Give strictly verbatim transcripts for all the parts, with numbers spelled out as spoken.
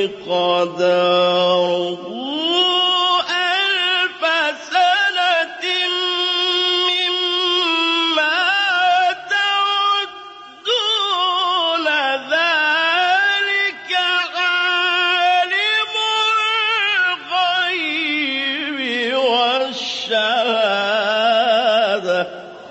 مقداره ألف سنة مما تعدون ذلك عالم الغيب والشهادة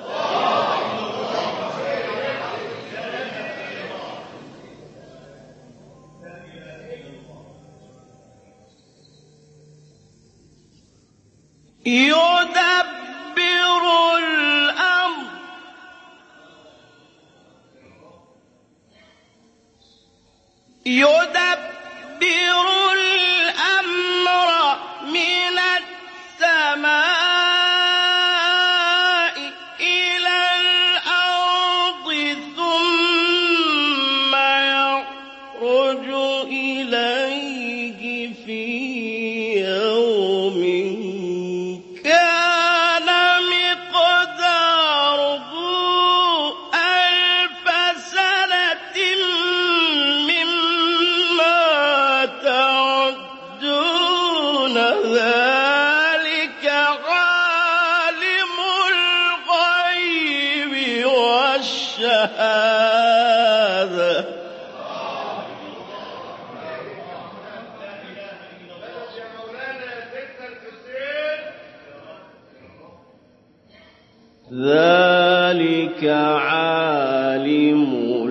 يدبر الأمر يدبر الأمر من السماء إلى الأرض ثم يخرج إليه في يوم كان مقداره ألف سنة مما تعدون ذلك عالم الغيب والشهادة ذلك عالم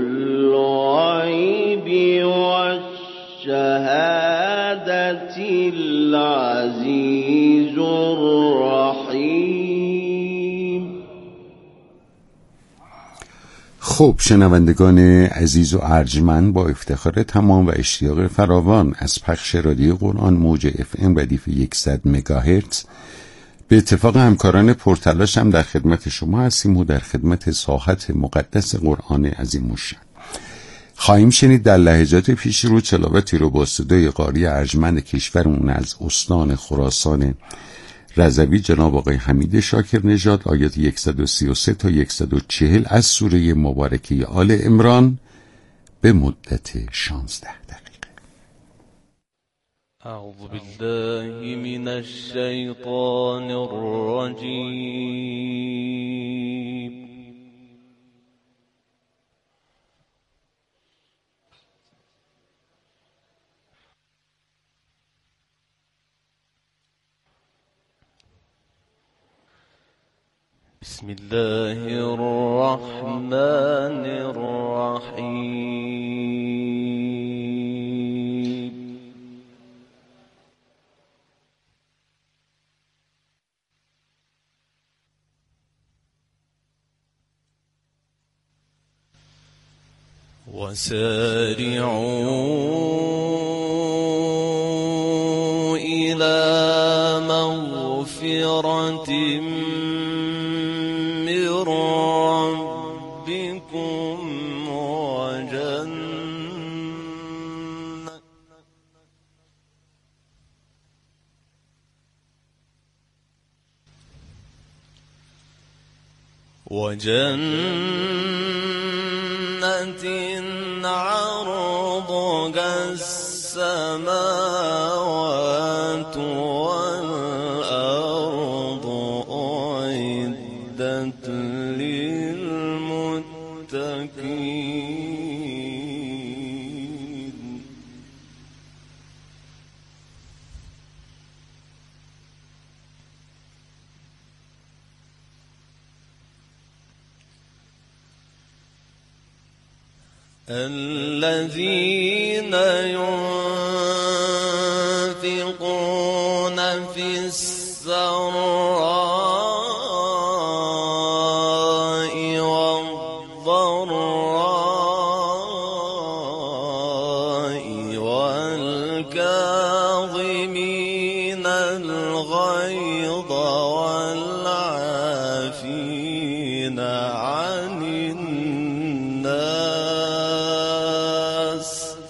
الغيب والشهادة العزيز الرحيم. خب شنوندگان عزیز و ارجمند، با افتخار تمام و اشتیاق فراوان از پخش رادیو قرآن موج اف ام ردیف صد مگاهرتز به اتفاق همکاران پرتلاش هم در خدمت شما هستیم و در خدمت ساحت مقدس قرآن عظیم الشأن خواهیم شنید. در لحظات پیش رو تلاوتی رو با صدای قاری ارجمند کشورمون از استان خراسان رضوی جناب آقای حمید شاکر نژاد، آیات صد و سی و سه تا صد و چهل از سوره مبارکه آل عمران به مدت شانزده دقیقه. أعوذ بالله من الشيطان الرجيم. بسم الله الرحمن الرحيم. وسارعوا إلى مغفرة من ربكم وجنة وجنة عرضها السماوات والأرض أعدت للمتقين. الذين ينفقون في السراء والضراء والكاظمين الغيظ والعافين عن الناس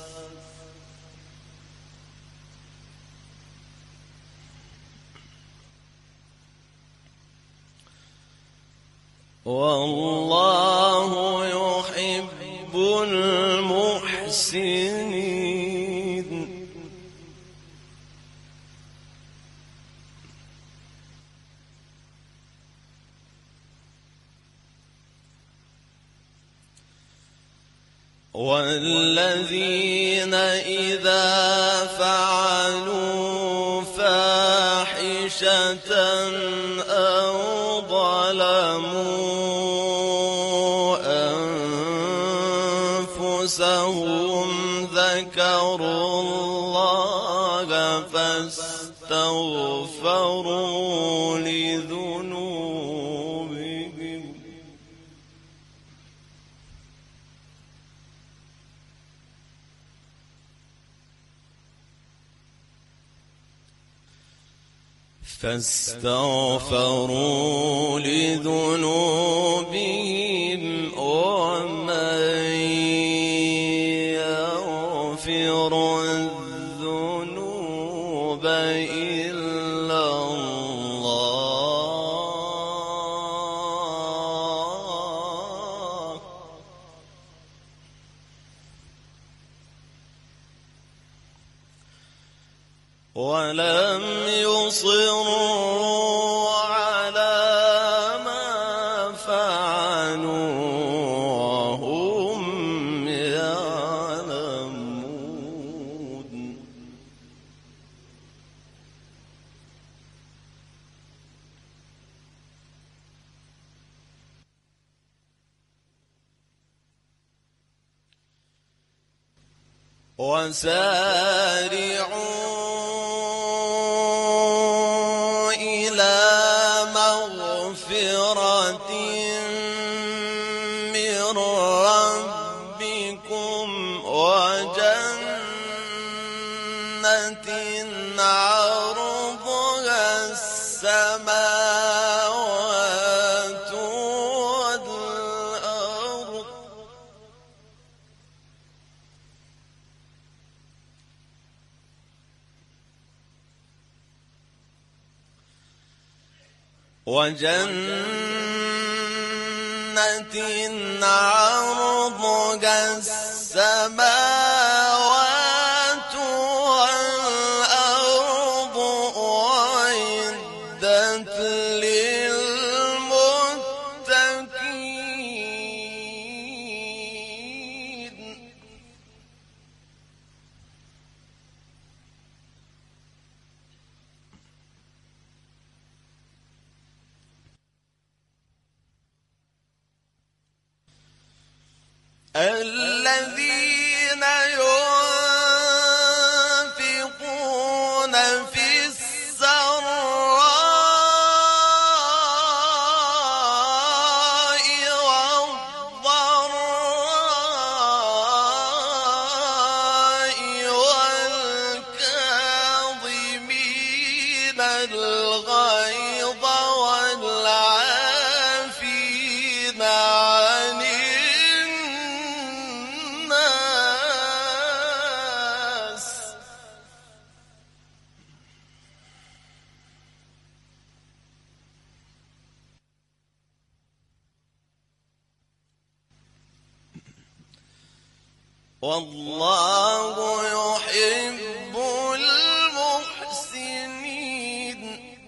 والله يحب المحسنين. والذين إذا فعلوا فاحشة أو ظلموا أنفسهم ذكروا الله فاستغفروا لذنوبهم فاستغفروا لذنوبهم ومن يغفر الذنوب إلا الله ولم يصروا على ما فعلوا وهم يعلمون وسارعوا مغفرة من ربكم وجنة عرضها السماوات والأرض وجنة عرضها السماوات والأرض أعدت للمتقين الذين ينفقون في السراء والضراء والكاظمين الغيظ والعافين عن والله يحب المحسنين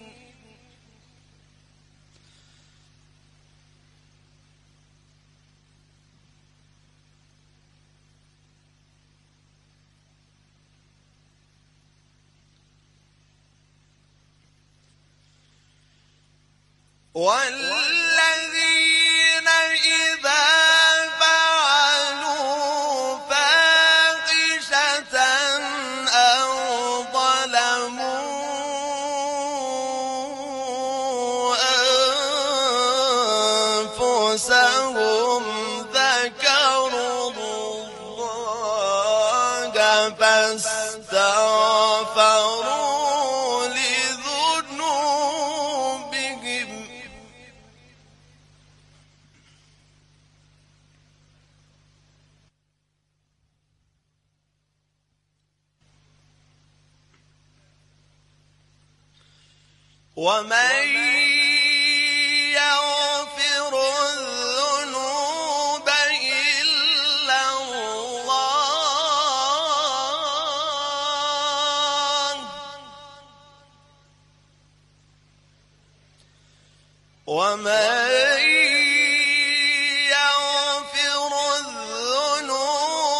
والذين إذا فعلوا فاحشة أو ظلموا أنفسهم ذكروا الله فاستغفروا لذنوبهم ومن يغفر الذنوب إلا الله ومن يغفر الذنوب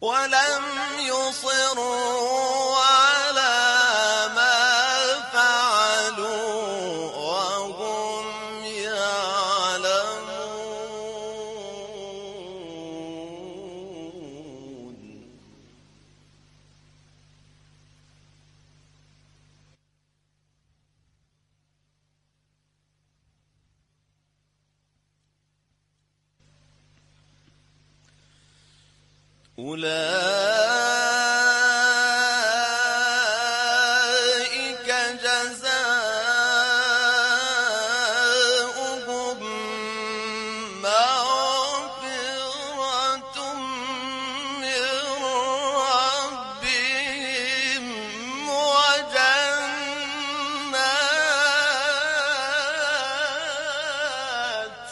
ولم يصروا على ما فعلوا وهم يعلمون. أولئك جزاؤهم مغفرة من ربهم وجنات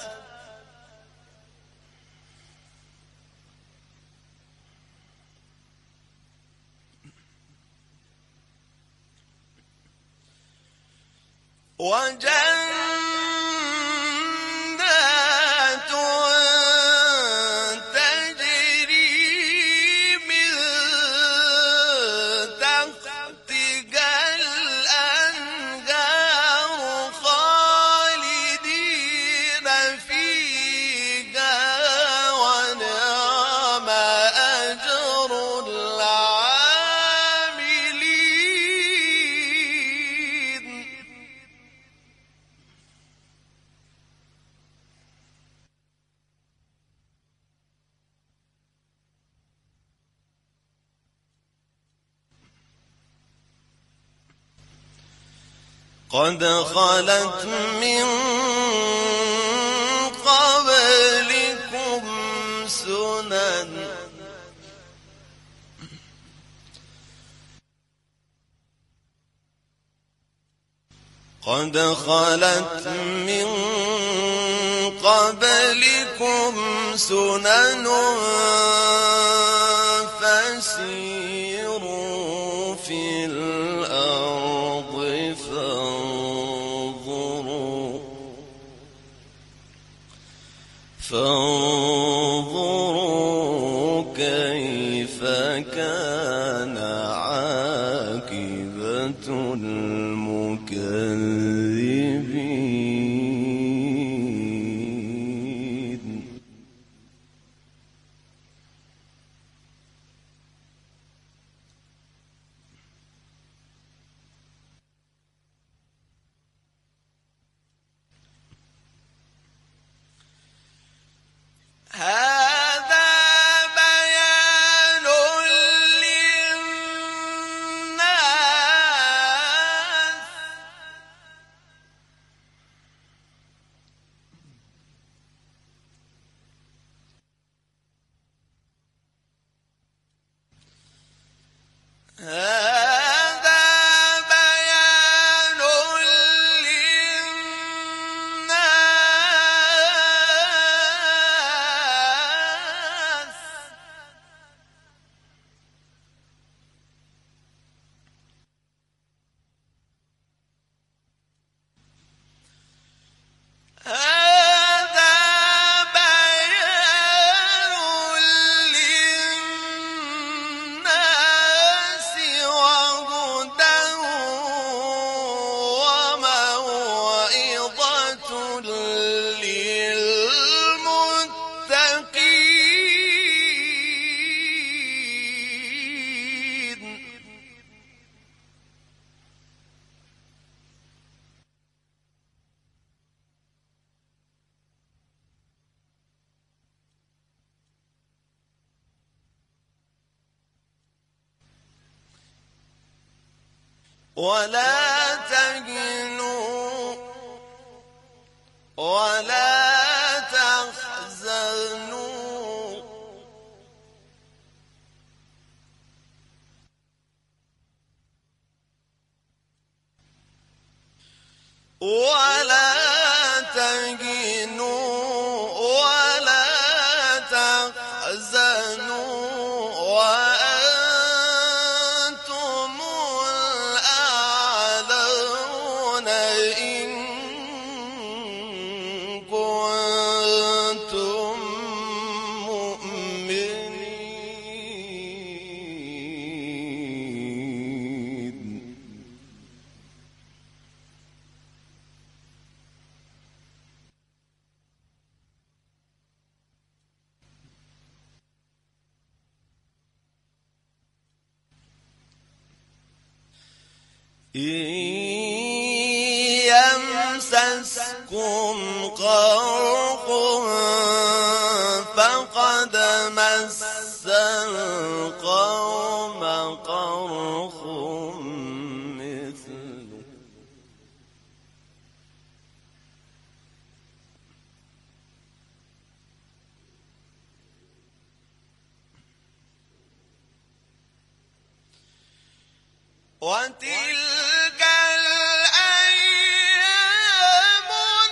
وجنات تجري من تحتها الأنهار خالدين فيها ونعم أجر العاملين. قد خلت من قبلكم سنن قد خلت من قبلكم سنن فسيروا في الأرض فانظروا فانظروا كيف كان عاقبة المكذبين. هذا بيان للناس هذا بيان للناس هذا بيان للناس وهدى وموعظة للمتقين. ولا تهنوا ولا تحزنوا ولا تهنوا ولا تحزنوا وأنتم الأعلون إن كنتم مؤمنين. يمسسكم قرح فقد مس القوم قرح مثله وتلك الأيام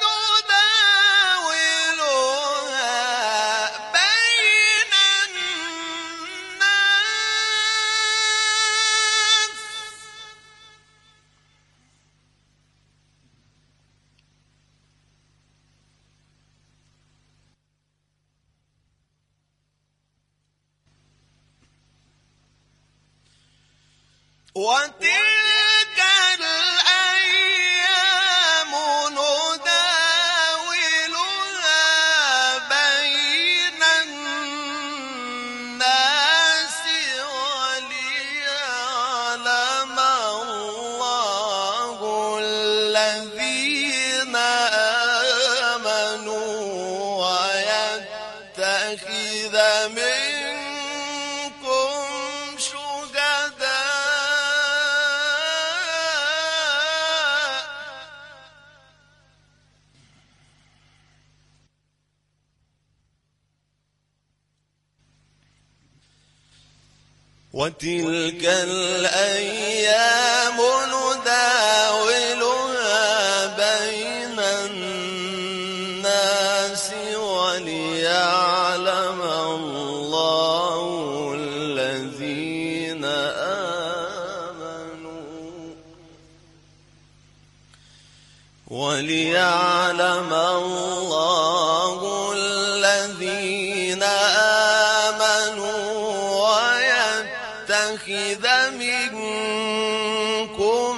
نداولها بين الناس وتلك الأيام نداولها بين الناس وليعلم الله الذين آمنوا ويتخذ منكم شهداء وتلك الأيام نداولها بين الناس وليعلم الله الذين آمنوا وليعلم الله الذين آمنوا ويتخذ منكم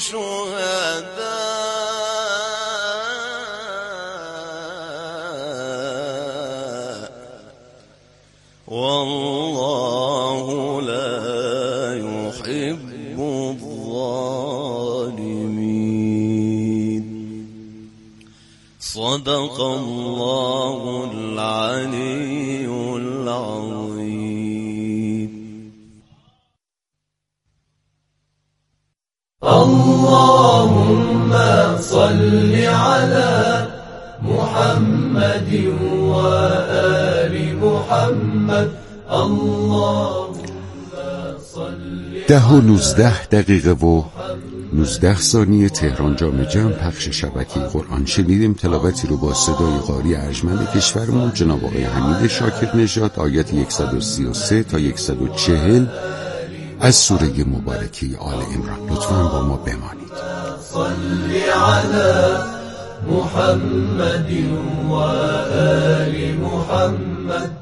شهداء والله لا يحب الظالمين. صدق الله العلي العظيم. اللهم صل على محمد وآل محمد. اللهم صل ده و نوزده دقیقه و نوزده ثانیه تهران جام جم پخش شبکه قرآن. شنیدیم تلاوتی رو با صدای قاری ارجمند کشورمون جناب آقای حمید شاکر نژاد، آیات صد و سی و سه تا صد و چهل از سوره مبارکه آل عمران. لطفاً با ما بمانید. صل على محمد وآل محمد.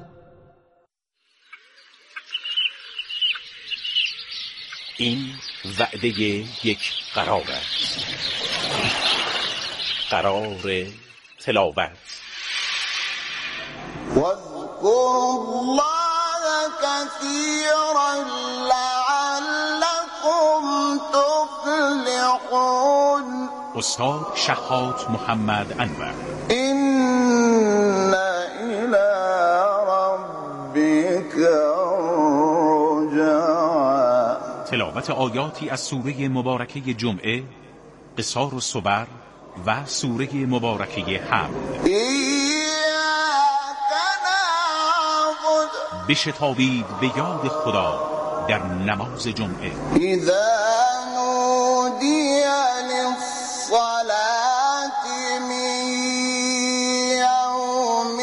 این وعده یک قرار است، قرار تلاوت. واذكروا الله كثيرا لعلكم تفلحون. استاد شحات محمد انور. إن إلى ربك الرجعى. تلاوت آیاتی از سوره مبارکه جمعه، قصار الصبر و سوره مبارکه حمد. بشتابید به یاد خدا در نماز جمعه. اذا نودی للصلاة من یوم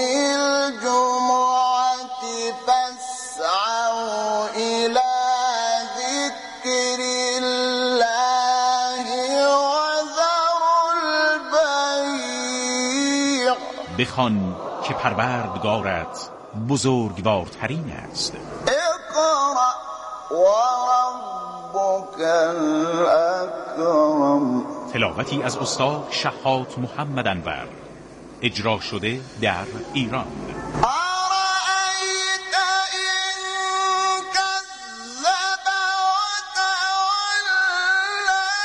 الجمعة فاسعوا الى ذکر الله وذروا البیع. بخوان که پروردگارت بزرگوارترین است. اقرأ وربک الاکرم. تلاوتی از استاد شحات محمد انور، اجرا شده در ایران. أرأيت إن كذب وتولى.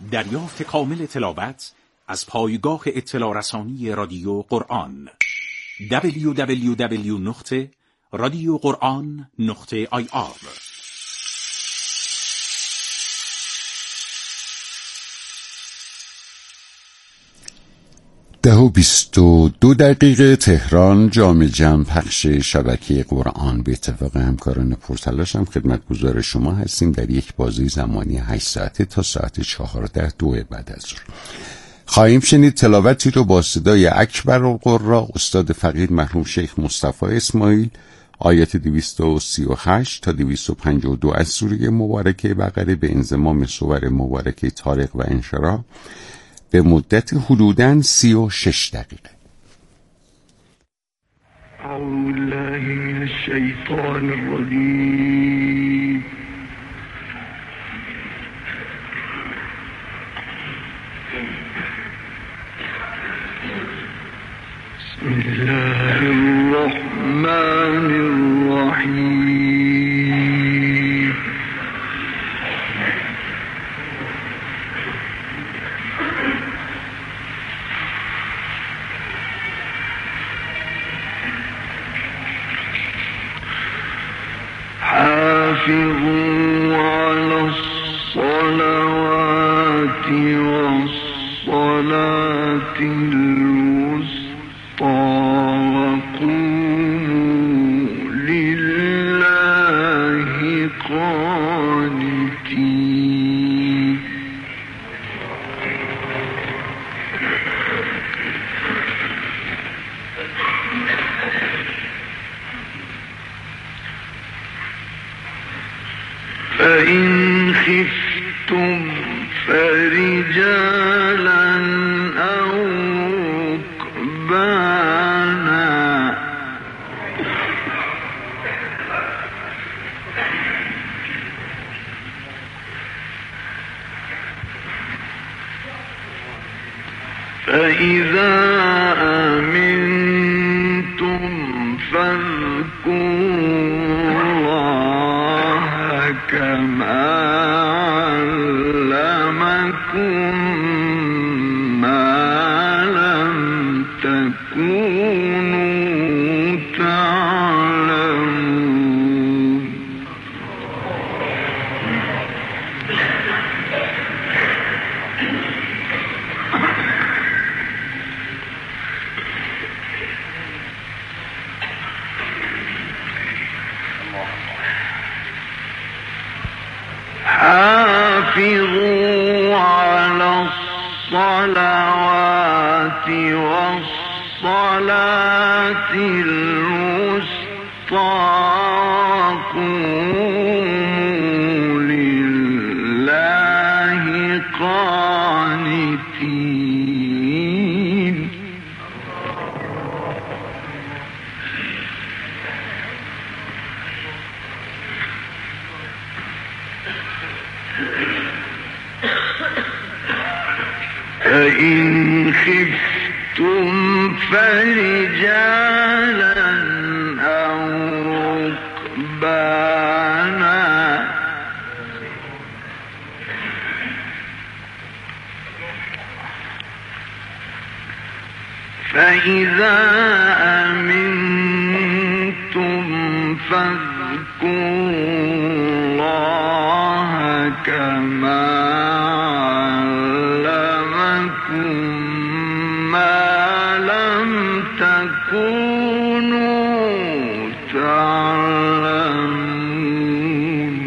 دریافت کامل تلاوت از پایگاه اطلاع رسانی رادیو قرآن دبلیو دبلیو دبلیو نقطه رادیو قرآن نقطه آی آر. ده و بیست و دو دقیقه تهران. جام جم پخش شبکه قرآن به اتفاق همکاران پرتلاشم خدمتگزار شما هستیم در یک بازه زمانی هشت ساعته تا ساعت چهارده دو بعد از ظهر. خواهیم شنید تلاوتی رو با صدای اکبر القراء استاد فقید مرحوم شیخ مصطفی اسماعیل، آیت دویست و سی و هشت تا دویست و پنجاه و دو از سوره مبارکه بقره به انضمام سور مبارکه طارق و انشراح به مدت حدوداً سی و شش دقیقه. اعوذ بالله من الشیطان الرجیم. بسم الله الرحمن الرحیم. حافظوا على الصلوات والصلاة الوسطى وقوموا لله قانتين. فإن خفتم فرجالا أو ركبانا فإذا أمنتم فاذكروا كما علمكم ما لم تكونوا تعلمون. حافظوا على الصلوات والصلاة الوسطى وقوموا لله قانتين. فإن خفتم فرجالا أو ركبانا فإذا أمنتم فاذكروا الله كما ما لم تكونوا تعلمون.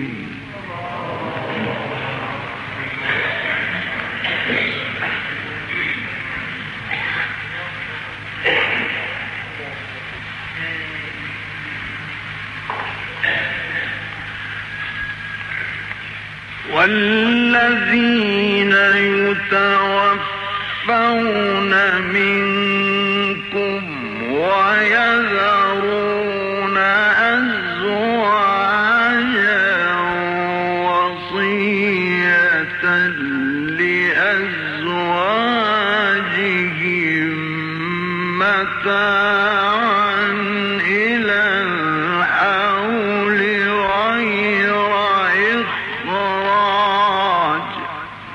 والذين يتوفون منكم ويذرون أزواجا وصية لأزواجهم متاعا إلى الحول غير إخراج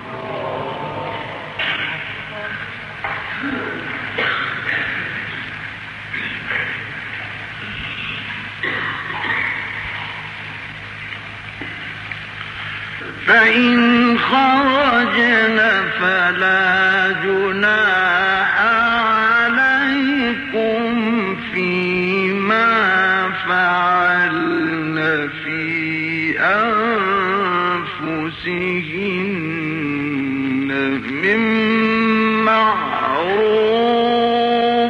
فإن خرجن فلا جناح عليكم فيما فعلن في أنفسهن من معروف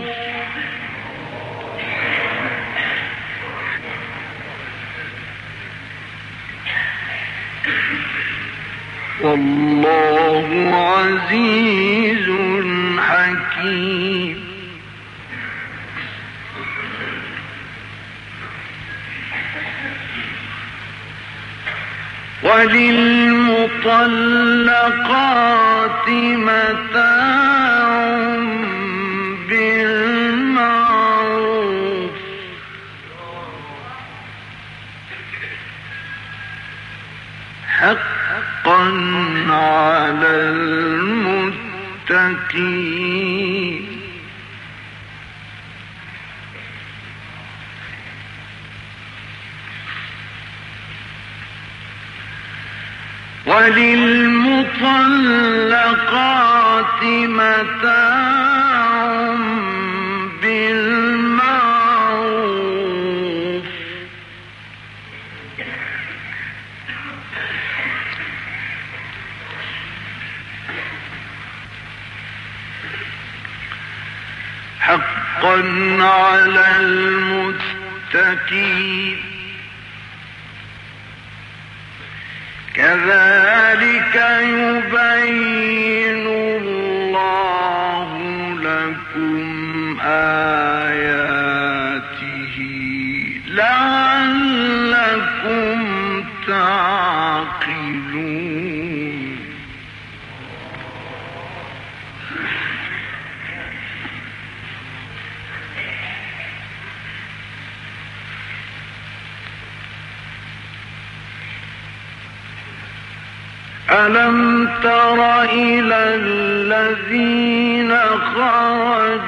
والله عزيز حكيم. وللمطلقات متاع بالمعروف حقا على المتقين. وللمطلقات متاع بالمعروف حقا على المتقين. كذلك يبين الله لكم آياته لعلكم تعقلون. ألم تر إلى الذين خرجوا